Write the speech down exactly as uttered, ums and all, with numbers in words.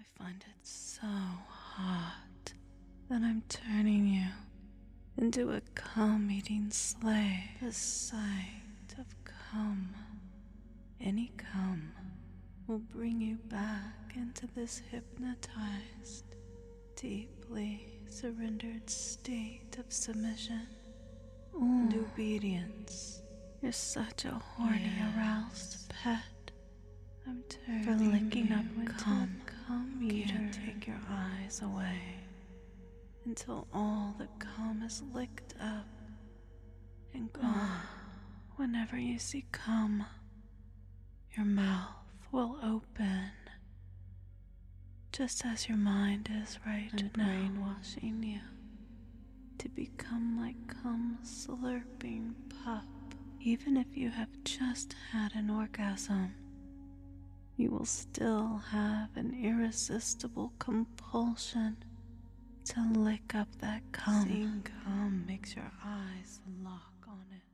find it so hot that I'm turning you into a cum-eating slave. The sight of cum, any cum, will bring you back into this hypnotized, deeply surrendered state of submission and obedience. You're such a horny, yes. aroused pet. I'm turning for licking up cum. Cum you can't take your eyes away until all the cum is licked up and gone. Whenever you see cum, your mouth will open, just as your mind is right and now, brainwashing you to become like cum slurping pup. Even if you have just had an orgasm, you will still have an irresistible compulsion to lick up that cum. Seeing cum makes your eyes lock on it.